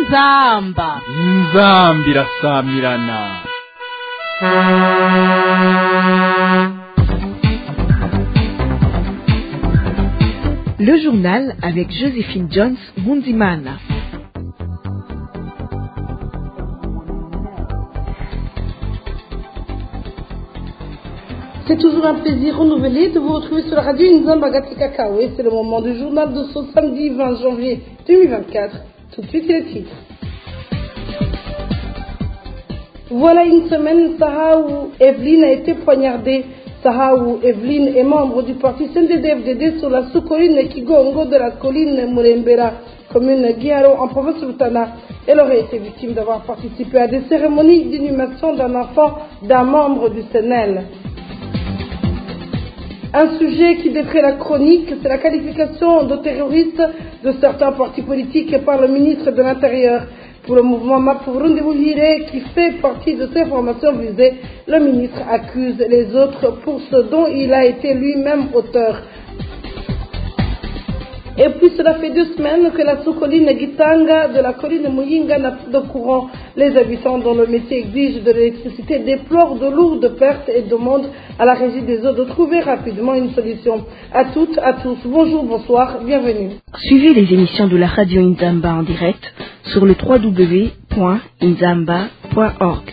inzamba irasamirana. Le journal avec Joséphine Jones Mundimana. C'est toujours un plaisir renouvelé de vous retrouver sur la radio Nzamba Gatika Kawe. C'est le moment du journal de ce samedi 20 janvier 2024. Tout de suite, les titres. Voilà une semaine, Sahaou Evelyne a été poignardée. Sahaou Evelyne est membre du parti CNDD-FDD sur la sous-colline Kigongo de la colline Murembera, commune Guiharo en province de Rutana. Elle aurait été victime d'avoir participé à des cérémonies d'inhumation d'un enfant d'un membre du CNL. Un sujet qui défrait la chronique, c'est la qualification de terroriste de certains partis politiques par le ministre de l'Intérieur. Pour le mouvement Mapurundebuhire, qui fait partie de ces formations visées, le ministre accuse les autres pour ce dont il a été lui-même auteur. Et puis cela fait 2 semaines que la sous-colline Gitanga de la colline Muyinga n'a plus de courant. Les habitants dont le métier exige de l'électricité déplorent de lourdes pertes et demandent à la régie des eaux de trouver rapidement une solution. À toutes, à tous, bonjour, bonsoir, bienvenue. Suivez les émissions de la radio Nzamba en direct sur le www.nzamba.org.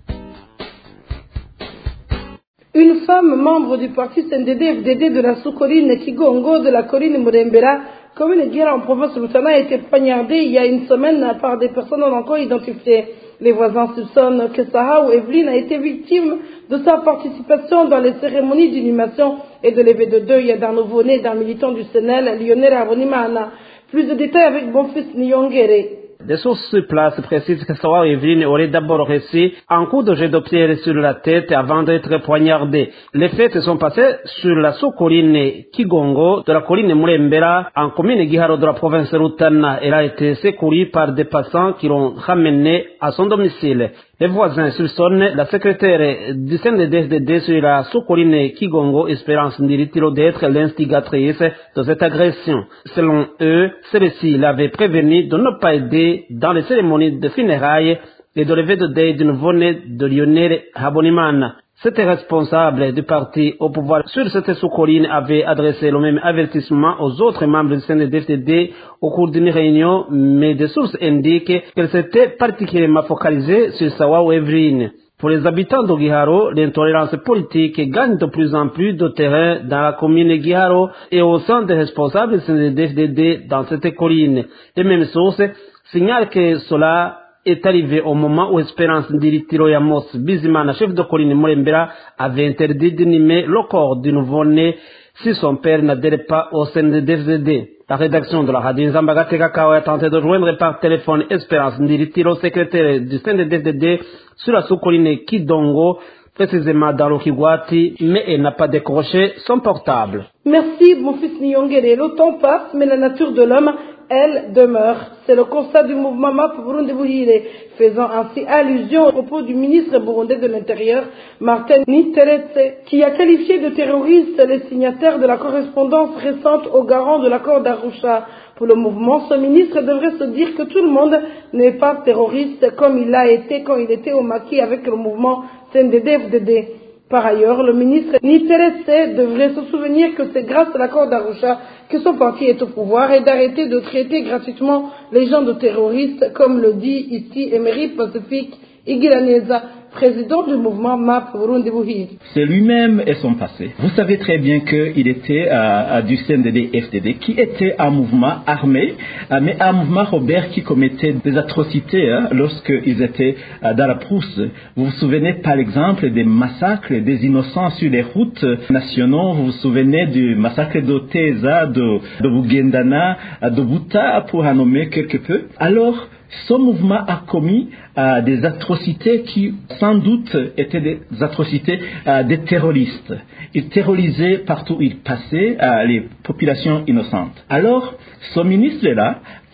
Une femme membre du parti CNDD-FDD de la sous-colline Kigongo de la colline Murembera, commune de Guiharo en province de Rutana, a été poignardée il y a une semaine par des personnes non encore identifiées. Les voisins soupçonnent que Sahaou Evelyne a été victime de sa participation dans les cérémonies d'inhumation et de levée de deuil d'un nouveau-né d'un militant du CNL, Lionel Abonimana. Plus de détails avec Bonfils Nyongere. Des sources sur place précisent que Sahaou Evelyne aurait d'abord reçu un coup de jet de pierre sur la tête avant d'être poignardée. Les faits se sont passés sur la sous-colline Kigongo de la colline Murembera en commune Guiharo de la province de Rutana. Elle a été secourue par des passants qui l'ont ramenée à son domicile. Les voisins soupçonnent la secrétaire du CNDD-FDD sur la sous-colline Kigongo, Espérance Ndiritiro, d'être l'instigatrice de cette agression. Selon eux, celle-ci l'avait prévenu de ne pas aider dans les cérémonies de funérailles et de levée de deuil du nouveau-né de Lionel Habonimana. Cet responsable du parti au pouvoir sur cette sous-colline avait adressé le même avertissement aux autres membres du CNDD-FDD au cours d'une réunion, mais des sources indiquent qu'elle s'était particulièrement focalisée sur Sahaou Evelyne. Pour les habitants de Guiharo, l'intolérance politique gagne de plus en plus de terrain dans la commune de Guiharo et au sein des responsables du CNDD-FDD dans cette colline. Les mêmes sources signalent que cela est arrivé au moment où Espérance Ndiritiro Yamos Bizimana, chef de colline Murembera, avait interdit d'inhumer le corps du nouveau-né si son père n'adhère pas au CNDD-FDD. La rédaction de la radio Nzamba Gatika Kawe a tenté de joindre par téléphone Espérance Ndiritiro, secrétaire du CNDD-FDD sur la sous-colline Kidongo, précisément dans le Kigwati, mais elle n'a pas décroché son portable. Merci, mon fils Nyongere. Le temps passe, mais la nature de l'homme, elle, demeure. C'est le constat du mouvement Mapurundebuhire, faisant ainsi allusion au propos du ministre burundais de l'Intérieur, Martin Niteretse, qui a qualifié de terroristes les signataires de la correspondance récente aux garants de l'accord d'Arusha. Pour le mouvement, ce ministre devrait se dire que tout le monde n'est pas terroriste comme il l'a été quand il était au maquis avec le mouvement CNDD-FDD. Par ailleurs, le ministre Niteretse devrait se souvenir que c'est grâce à l'accord d'Arusha que son parti est au pouvoir et d'arrêter de traiter gratuitement les gens de terroristes, comme le dit ici Emery Pacifique Igiraneza, président du mouvement Mapurundebuhire. C'est lui-même et son passé. Vous savez très bien qu'il était du CNDD-FDD, qui était un mouvement armé, mais un mouvement, Robert, qui commettait des atrocités lorsqu'ils étaient dans la brousse. Vous vous souvenez par exemple des massacres des innocents sur les routes nationales. Vous vous souvenez du massacre de Teza, de Bugendana, de Buta, pour en nommer quelque peu. Alors, ce mouvement a commis des atrocités qui, sans doute, étaient des atrocités des terroristes. Ils terrorisaient partout où ils passaient les populations innocentes. Alors, ce ministre-là,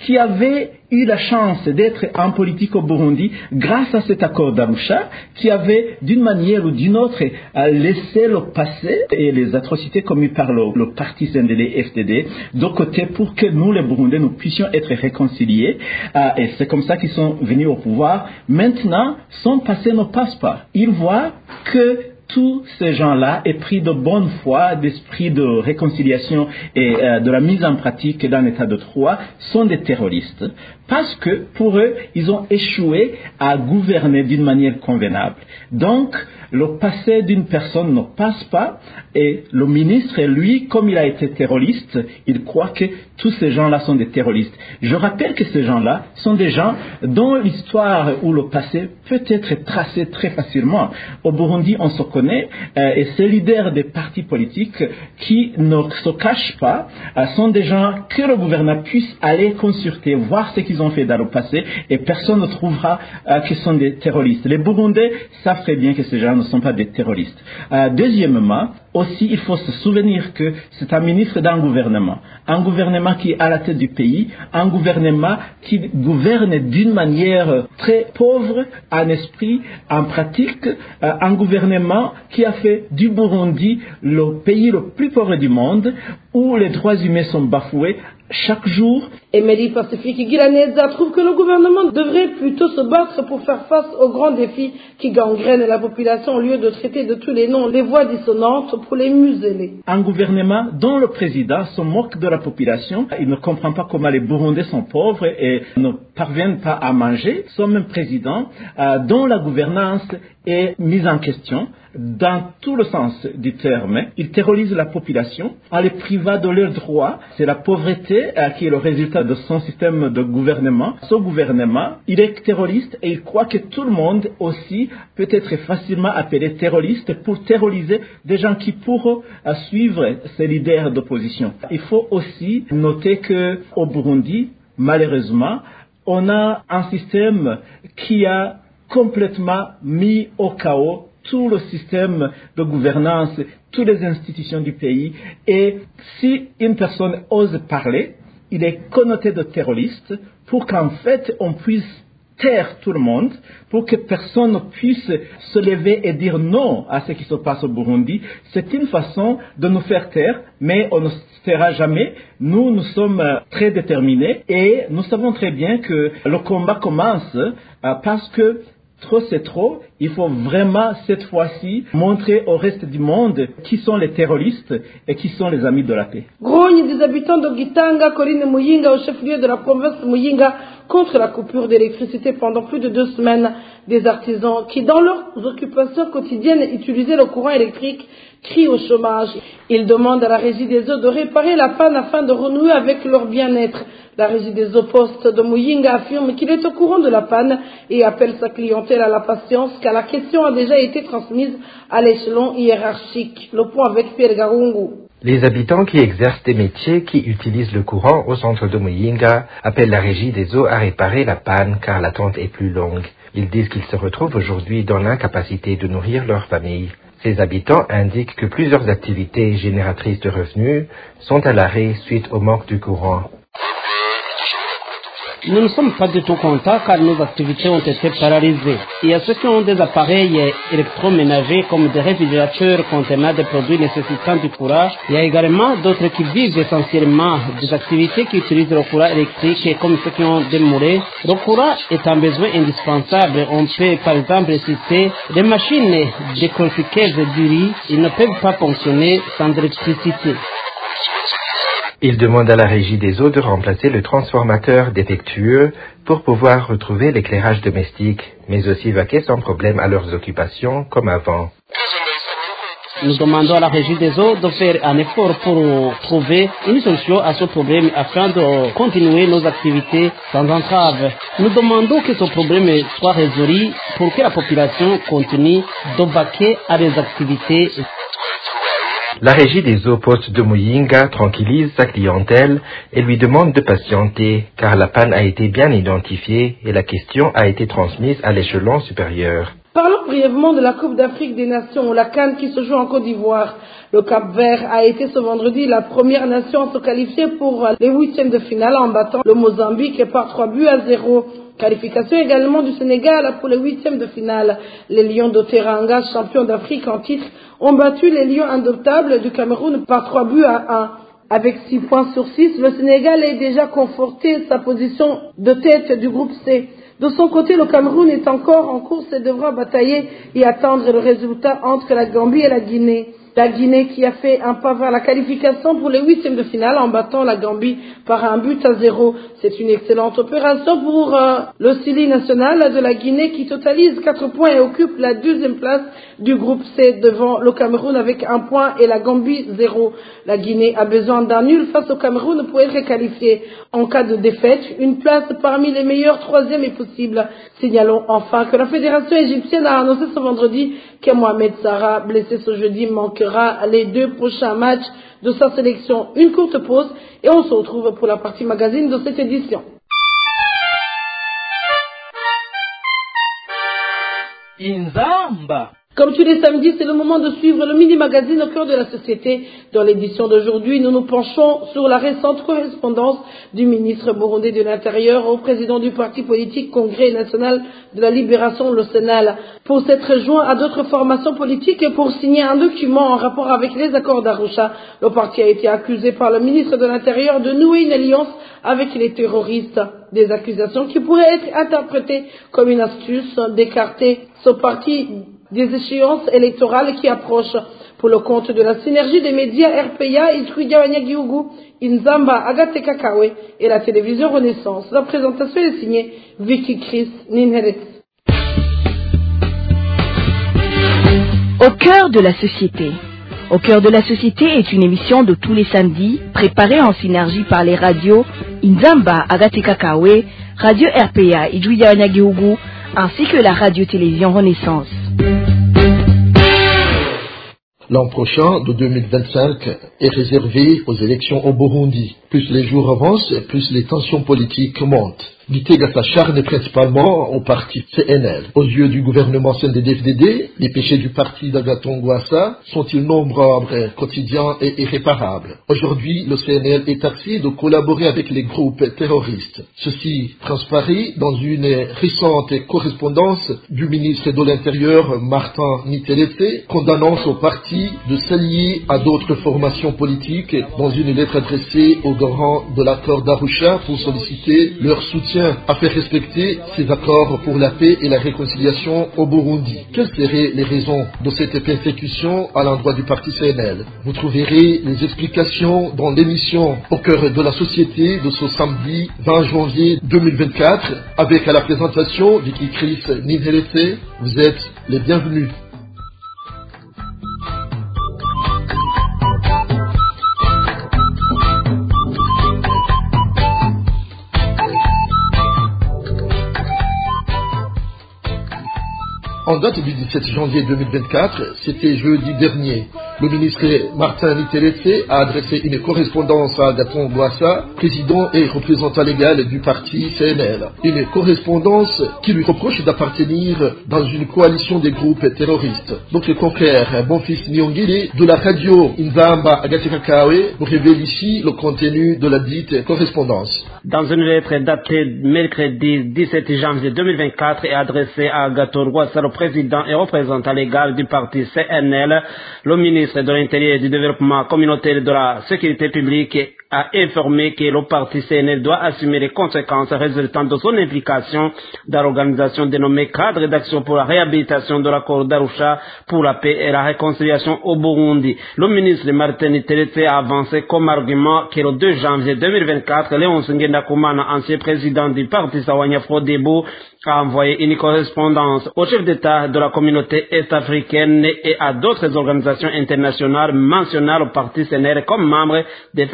qui avaient eu la chance d'être en politique au Burundi grâce à cet accord d'Arusha, qui avait d'une manière ou d'une autre laissé le passé et les atrocités commises par le parti CNDD-FDD de côté pour que nous, les Burundais, nous puissions être réconciliés. Et c'est comme ça qu'ils sont venus au pouvoir. Maintenant, son passé ne passe pas. Ils voient que tous ces gens-là aient pris de bonne foi, d'esprit de réconciliation et de la mise en pratique d'un état de droit, sont des terroristes. Parce que, pour eux, ils ont échoué à gouverner d'une manière convenable. Donc, le passé d'une personne ne passe pas, et le ministre, lui, comme il a été terroriste, il croit que tous ces gens-là sont des terroristes. Je rappelle que ces gens-là sont des gens dont l'histoire ou le passé peut être tracé très facilement. Au Burundi, on se connaît, et ces leaders des partis politiques qui ne se cachent pas sont des gens que le gouvernement puisse aller consulter, voir ce qu'ils ont fait dans le passé, et personne ne trouvera qu'ils sont des terroristes. Les Burundais savent très bien que ces gens ne sont pas des terroristes. Deuxièmement, aussi, il faut se souvenir que c'est un ministre d'un gouvernement qui est à la tête du pays, un gouvernement qui gouverne d'une manière très pauvre en esprit, en pratique, un gouvernement qui a fait du Burundi le pays le plus pauvre du monde, où les droits humains sont bafoués chaque jour. Emery Pacifique Giraneza trouve que le gouvernement devrait plutôt se battre pour faire face aux grands défis qui gangrènent la population au lieu de traiter de tous les noms les voix dissonantes pour les museler. Un gouvernement dont le président se moque de la population, il ne comprend pas comment les Burundais sont pauvres et ne parviennent pas à manger. Son même président dont la gouvernance est mise en question dans tout le sens du terme. Il terrorise la population en les privant de leurs droits. C'est la pauvreté qui est le résultat de son système de gouvernement. Ce gouvernement, il est terroriste et il croit que tout le monde aussi peut être facilement appelé terroriste pour terroriser des gens qui pourront suivre ces leaders d'opposition. Il faut aussi noter que au Burundi, malheureusement, on a un système qui a complètement mis au chaos tout le système de gouvernance, toutes les institutions du pays. Et si une personne ose parler, il est connoté de terroriste pour qu'en fait on puisse taire tout le monde, pour que personne ne puisse se lever et dire non à ce qui se passe au Burundi. C'est une façon de nous faire taire, mais on ne se taira jamais. Nous sommes très déterminés et nous savons très bien que le combat commence parce que trop c'est trop, il faut vraiment cette fois-ci montrer au reste du monde qui sont les terroristes et qui sont les amis de la paix. Grogne des habitants de Gitanga, Coline Muyinga, au chef-lieu de la province Muyinga, contre la coupure d'électricité pendant plus de 2 semaines. Des artisans qui, dans leurs occupations quotidiennes, utilisaient le courant électrique, crient au chômage. Ils demandent à la Régie des eaux de réparer la panne afin de renouer avec leur bien-être. La Régie des eaux postes de Muyinga affirme qu'il est au courant de la panne et appelle sa clientèle à la patience car la question a déjà été transmise à l'échelon hiérarchique. Le point avec Pierre Garungu. Les habitants qui exercent des métiers qui utilisent le courant au centre de Muyinga appellent la Régie des eaux à réparer la panne car l'attente est plus longue. Ils disent qu'ils se retrouvent aujourd'hui dans l'incapacité de nourrir leur famille. Ces habitants indiquent que plusieurs activités génératrices de revenus sont à l'arrêt suite au manque du courant. Nous ne sommes pas du tout contents car nos activités ont été paralysées. Il y a ceux qui ont des appareils électroménagers comme des réfrigérateurs contenant des produits nécessitant du courant. Il y a également d'autres qui vivent essentiellement des activités qui utilisent le courant électrique comme ceux qui ont des moulins. Le courant est un besoin indispensable. On peut par exemple citer des machines décortiqueuses du riz. Ils ne peuvent pas fonctionner sans électricité. Ils demandent à la Régie des eaux de remplacer le transformateur défectueux pour pouvoir retrouver l'éclairage domestique, mais aussi vaquer sans problème à leurs occupations comme avant. Nous demandons à la Régie des eaux de faire un effort pour trouver une solution à ce problème afin de continuer nos activités sans entrave. Nous demandons que ce problème soit résolu pour que la population continue de vaquer à des activités. La Régie des eaux postes de Muyinga tranquillise sa clientèle et lui demande de patienter car la panne a été bien identifiée et la question a été transmise à l'échelon supérieur. Parlons brièvement de la Coupe d'Afrique des Nations, la CAN qui se joue en Côte d'Ivoire. Le Cap-Vert a été ce vendredi la première nation à se qualifier pour les huitièmes de finale en battant le Mozambique par 3-0. Qualification également du Sénégal pour les huitièmes de finale. Les Lions de Teranga, champions d'Afrique en titre, ont battu les Lions indomptables du Cameroun par 3-1. Avec 6 points sur 6, le Sénégal est déjà conforté sa position de tête du groupe C. De son côté, le Cameroun est encore en course et devra batailler et attendre le résultat entre la Gambie et la Guinée. La Guinée qui a fait un pas vers la qualification pour les huitièmes de finale en battant la Gambie par 1-0. C'est une excellente opération pour le Sili national de la Guinée qui totalise 4 points et occupe la deuxième place du groupe C devant le Cameroun avec 1 point et la Gambie 0. La Guinée a besoin d'un nul face au Cameroun pour être qualifiée. En cas de défaite, une place parmi les meilleurs troisièmes est possible. Signalons enfin que la fédération égyptienne a annoncé ce vendredi que Mohamed Sarra, blessé ce jeudi, manquera les 2 prochains matchs de sa sélection. Une courte pause et on se retrouve pour la partie magazine de cette édition. Inzamba. Comme tous les samedis, c'est le moment de suivre le mini-magazine au cœur de la société. Dans l'édition d'aujourd'hui, nous nous penchons sur la récente correspondance du ministre burundais de l'Intérieur au président du parti politique Congrès national de la libération, le Sénal, pour s'être rejoint à d'autres formations politiques et pour signer un document en rapport avec les accords d'Arusha. Le parti a été accusé par le ministre de l'Intérieur de nouer une alliance avec les terroristes. Des accusations qui pourraient être interprétées comme une astuce d'écarter ce parti des échéances électorales qui approchent. Pour le compte de la synergie des médias RPA, Itrudia Wanyagihugu, Inzamba, Agathe Kakawe et la télévision Renaissance. La présentation est signée Vicky Chris Ninheret. Au cœur de la société. Au cœur de la société est une émission de tous les samedis, préparée en synergie par les radios Inzamba, Agathe Kakawe, Radio RPA, Itrudia Wanyagihugu, ainsi que la radio-télévision Renaissance. L'an prochain, de 2025, est réservé aux élections au Burundi. Plus les jours avancent, plus les tensions politiques montent. Gitega s'acharne principalement au parti CNL. Aux yeux du gouvernement CNDD-FDD, les péchés du parti d'Agathon Rwasa sont-ils nombreux, quotidiens et irréparables. Aujourd'hui, le CNL est taxé de collaborer avec les groupes terroristes. Ceci transparaît dans une récente correspondance du ministre de l'Intérieur, Martin Niteletse, condamnant son parti de s'allier à d'autres formations politiques dans une lettre adressée aux garants de l'accord d'Arusha pour solliciter leur soutien à faire respecter ces accords pour la paix et la réconciliation au Burundi. Quelles seraient les raisons de cette persécution à l'endroit du parti CNL? Vous trouverez les explications dans l'émission Au cœur de la société de ce samedi 20 janvier 2024 avec à la présentation Vicky Chris Ninhelese. Vous êtes les bienvenus. En date du 17 janvier 2024, c'était jeudi dernier, le ministre Martin Niteletse a adressé une correspondance à Agathon Rwasa, président et représentant légal du parti CNL. Une correspondance qui lui reproche d'appartenir dans une coalition des groupes terroristes. Notre confrère Bonfils Nyongile de la radio Inzamba Agathe Kakawe nous révèle ici le contenu de la dite correspondance. Dans une lettre datée mercredi 17 janvier 2024 et adressée à Agathon Rwasa, le président et représentant légal du parti CNL, le ministre de l'Intérieur et du Développement communautaire de la Sécurité publique a informé que le parti CNL doit assumer les conséquences résultant de son implication dans l'organisation dénommée Cadre d'action pour la réhabilitation de l'accord d'Arusha pour la paix et la réconciliation au Burundi. Le ministre Martin Niteletse a avancé comme argument que le 2 janvier 2024, Léon Ngenda-Kumana, ancien président du parti Sawanya Frodebo, a envoyé une correspondance au chef d'État de la communauté est-africaine et à d'autres organisations internationales mentionnant le parti CNL comme membre des forces politiques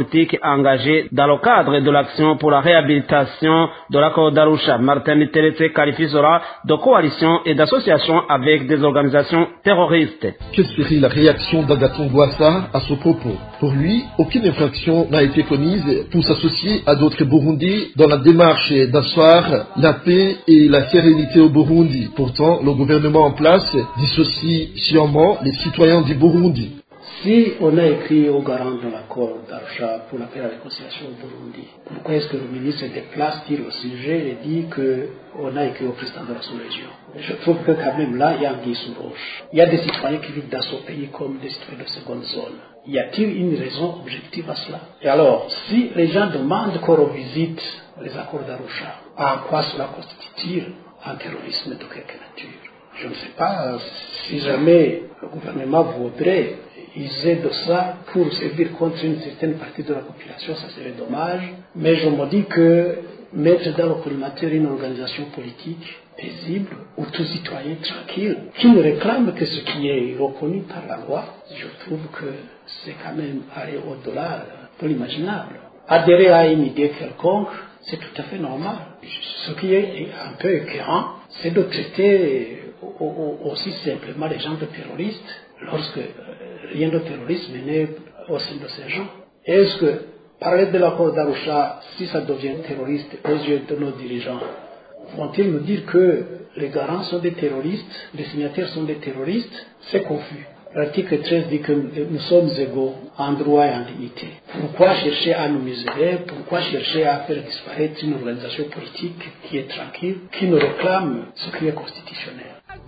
politiques engagés dans le cadre de l'action pour la réhabilitation de l'accord d'Arusha. Martin Teretse qualifie cela de coalition et d'association avec des organisations terroristes. Que serait la réaction d'Agathon Rwasa à ce propos? Pour lui, aucune infraction n'a été commise pour s'associer à d'autres Burundis dans la démarche d'asseoir la paix et la sérénité au Burundi. Pourtant, le gouvernement en place dissocie sciemment les citoyens du Burundi. Si on a écrit au garant de l'accord d'Arusha pour la paix et la réconciliation au Burundi, pourquoi est-ce que le ministre se déplace-t-il au sujet et dit qu'on a écrit au président de la sous-région? Je trouve que quand même là, il y a un guise sous roche. Il y a des citoyens qui vivent dans ce pays comme des citoyens de seconde zone. Y a-t-il une raison objective à cela? Et alors, si les gens demandent qu'on revisite les accords d'Arusha, en quoi cela constitue un terrorisme de quelque nature? Je ne sais pas si jamais le gouvernement voudrait user de ça pour servir contre une certaine partie de la population, ça serait dommage. Mais je me dis que mettre dans le collimateur une organisation politique paisible ou tout citoyen tranquille qui ne réclame que ce qui est reconnu par la loi, je trouve que c'est quand même aller au-delà de l'imaginable. Adhérer à une idée quelconque, c'est tout à fait normal. Ce qui est un peu écœurant, c'est de traiter aussi simplement les gens de terroristes lorsque rien de terrorisme n'est au sein de ces gens. Est-ce que parler de l'accord d'Arusha, si ça devient terroriste aux yeux de nos dirigeants, vont-ils nous dire que les garants sont des terroristes, les signataires sont des terroristes? C'est confus. L'article 13 dit que nous sommes égaux en droit et en dignité. Pourquoi chercher à nous mesurer? Pourquoi chercher à faire disparaître une organisation politique qui est tranquille, qui nous réclame ce qui est constitutionnel?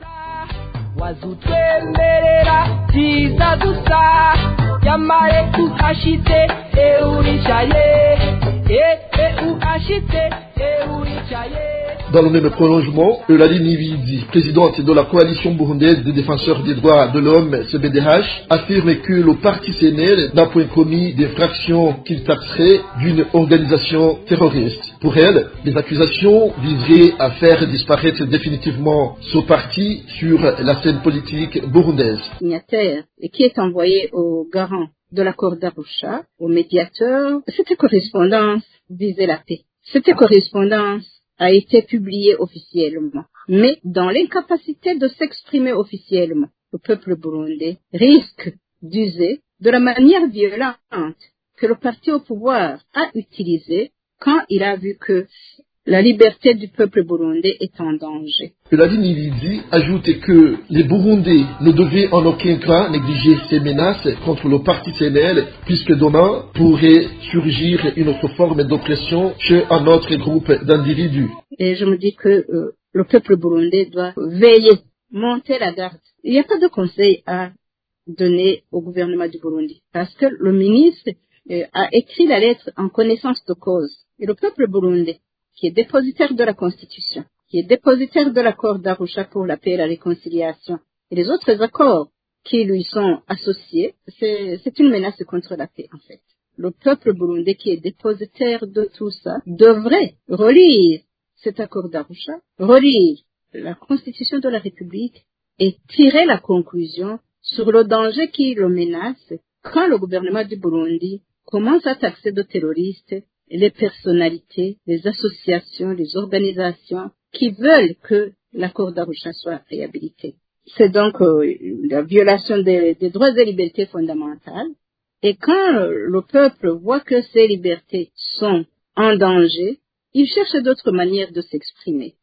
Dans le même prolongement, Eulalie Nividi, présidente de la coalition burundaise des défenseurs des droits de l'homme, CBDH, affirme que le parti CNL n'a point commis des fractions qu'il taxerait d'une organisation terroriste. Pour elle, les accusations viseraient à faire disparaître définitivement ce parti sur la scène politique burundaise. Signataire et qui est envoyé au garant de l'accord d'Arusha, au médiateur, cette correspondance visait la paix. Cette correspondance a été publiée officiellement. Mais dans l'incapacité de s'exprimer officiellement, le peuple burundais risque d'user de la manière violente que le parti au pouvoir a utilisée quand il a vu que la liberté du peuple burundais est en danger. Eulalie Nividi ajoute que les Burundais ne devaient en aucun cas négliger ces menaces contre le parti CNL, puisque demain pourrait surgir une autre forme d'oppression chez un autre groupe d'individus. Et je me dis que le peuple burundais doit veiller, monter la garde. Il n'y a pas de conseil à donner au gouvernement du Burundi, parce que le ministre a écrit la lettre en connaissance de cause. Et le peuple burundais, qui est dépositaire de la Constitution, qui est dépositaire de l'accord d'Arusha pour la paix et la réconciliation, et les autres accords qui lui sont associés, c'est une menace contre la paix, en fait. Le peuple burundais qui est dépositaire de tout ça devrait relire cet accord d'Arusha, relire la Constitution de la République et tirer la conclusion sur le danger qui le menace quand le gouvernement du Burundi commence à taxer de terroristes les personnalités, les associations, les organisations qui veulent que l'accord d'Arusha soit réhabilité. C'est donc la violation des droits et libertés fondamentales. Et quand le peuple voit que ces libertés sont en danger, il cherche d'autres manières de s'exprimer.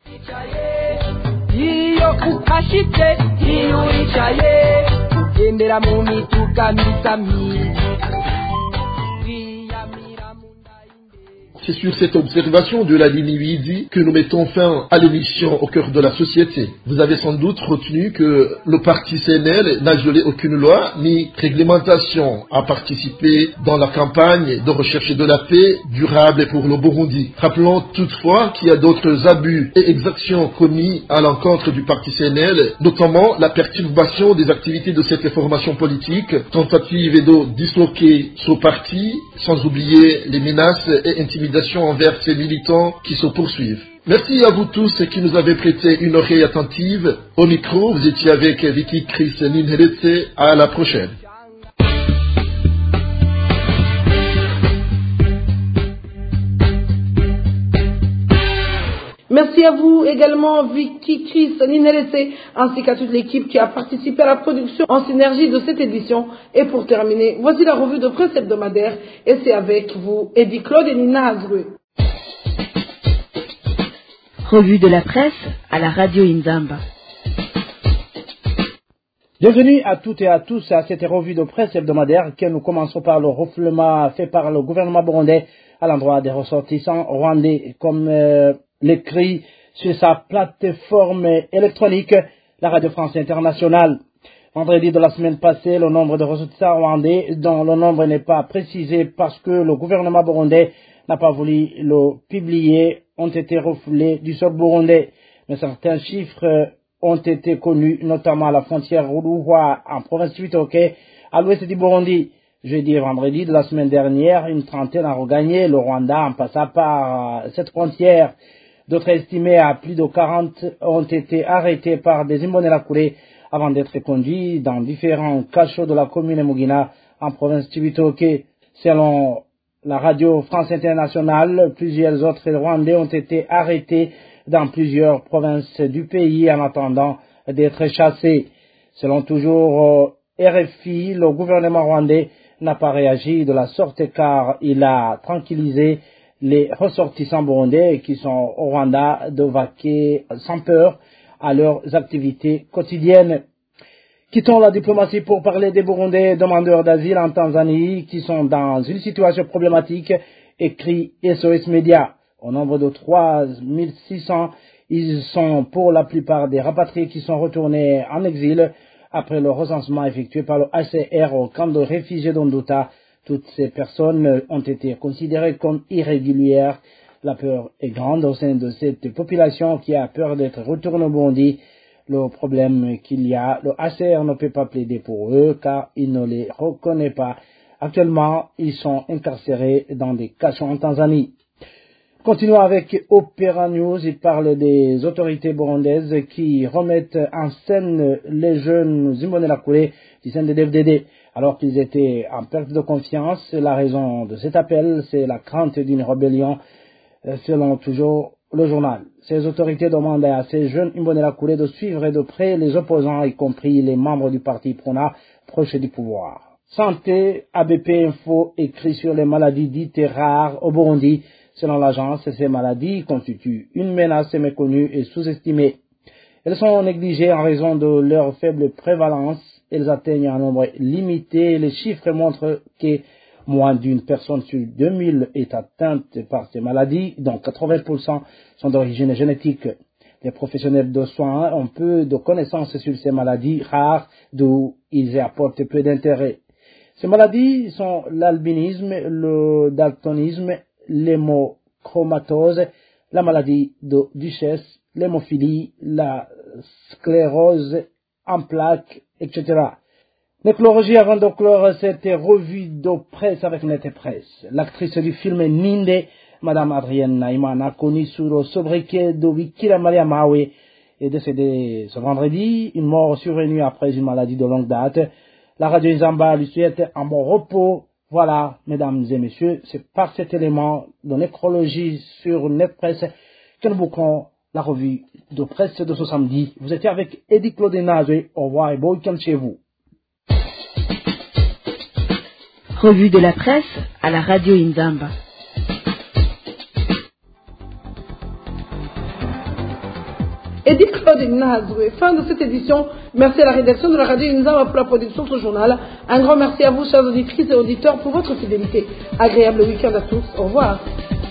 C'est sur cette observation de la ligne Nividi que nous mettons fin à l'émission Au cœur de la société. Vous avez sans doute retenu que le parti CNL n'a violé aucune loi ni réglementation à participer dans la campagne de recherche de la paix durable pour le Burundi. Rappelons toutefois qu'il y a d'autres abus et exactions commis à l'encontre du parti CNL, notamment la perturbation des activités de cette formation politique, tentative de disloquer ce parti, sans oublier les menaces et intimidations envers ces militants qui se poursuivent. Merci à vous tous qui nous avez prêté une oreille attentive. Au micro, vous étiez avec Vicky Chris Ninheretse. À la prochaine. Merci à vous également, Vicky, Chris, Ninelese, ainsi qu'à toute l'équipe qui a participé à la production en synergie de cette édition. Et pour terminer, voici la revue de presse hebdomadaire, et c'est avec vous, Eddie Claude et Nina Azoué. Revue de la presse à la radio Inzamba. Bienvenue à toutes et à tous à cette revue de presse hebdomadaire que nous commençons par le refoulement fait par le gouvernement burundais à l'endroit des ressortissants rwandais, comme l'écrit sur sa plateforme électronique, la Radio France Internationale. Vendredi de la semaine passée, le nombre de ressortissants rwandais, dont le nombre n'est pas précisé parce que le gouvernement burundais n'a pas voulu le publier, ont été refoulés du sol burundais. Mais certains chiffres ont été connus, notamment à la frontière Ruruwa, en province du Cibitoke, à l'ouest du Burundi. Jeudi et vendredi de la semaine dernière, une trentaine a regagné le Rwanda en passant par cette frontière. D'autres estimés à plus de 40 ont été arrêtés par des Imbonerakure avant d'être conduits dans différents cachots de la commune Mugina en province du Cibitoke. Selon la radio France Internationale, plusieurs autres Rwandais ont été arrêtés dans plusieurs provinces du pays en attendant d'être chassés. Selon toujours RFI, le gouvernement rwandais n'a pas réagi de la sorte car il a tranquillisé les ressortissants burundais qui sont au Rwanda de vaquer sans peur à leurs activités quotidiennes. Quittons la diplomatie pour parler des Burundais demandeurs d'asile en Tanzanie qui sont dans une situation problématique, écrit SOS Média. Au nombre de 3600, ils sont pour la plupart des rapatriés qui sont retournés en exil après le recensement effectué par le HCR au camp de réfugiés d'Ondouta. Toutes ces personnes ont été considérées comme irrégulières. La peur est grande au sein de cette population qui a peur d'être retournée au Burundi. Le problème qu'il y a, le HCR ne peut pas plaider pour eux car il ne les reconnaît pas. Actuellement, ils sont incarcérés dans des cachots en Tanzanie. Continuons avec Opéra News. Il parle des autorités burundaises qui remettent en scène les jeunes Imbonerakure du sein des FDD. Alors qu'ils étaient en perte de confiance, la raison de cet appel, c'est la crainte d'une rébellion, selon toujours le journal. Ces autorités demandent à ces jeunes Imbonerakure de suivre de près les opposants, y compris les membres du parti Prona, proche du pouvoir. Santé, ABP Info écrit sur les maladies dites rares au Burundi. Selon l'agence, ces maladies constituent une menace méconnue et sous-estimée. Elles sont négligées en raison de leur faible prévalence. Elles atteignent un nombre limité. Les chiffres montrent que moins d'une personne sur 2000 est atteinte par ces maladies, dont 80% sont d'origine génétique. Les professionnels de soins ont peu de connaissances sur ces maladies rares, d'où ils y apportent peu d'intérêt. Ces maladies sont l'albinisme, le daltonisme, l'hémochromatose, la maladie de Duchesse, l'hémophilie, la sclérose en plaques, etc. L'écologie avant de clore cette revue de presse avec Nete Presse. L'actrice du film Ninde, Madame Adrienne Naimana, connue sous le sobriquet de Bikira Maria Mawe, est décédée ce vendredi, une mort survenue après une maladie de longue date. La radio Inzamba lui souhaite un bon repos. Voilà, mesdames et messieurs, c'est par cet élément de nécrologie sur Net Presse que nous bouclons la revue de presse de ce samedi. Vous étiez avec Eddie Claude Nazé. Au revoir et bon week-end chez vous. Revue de la presse à la radio Inzamba. Eddie Claude Nazoué. Fin de cette édition. Merci à la rédaction de la radio Inzamba pour la production de ce journal. Un grand merci à vous, chers auditrices et auditeurs, pour votre fidélité. Agréable week-end à tous. Au revoir.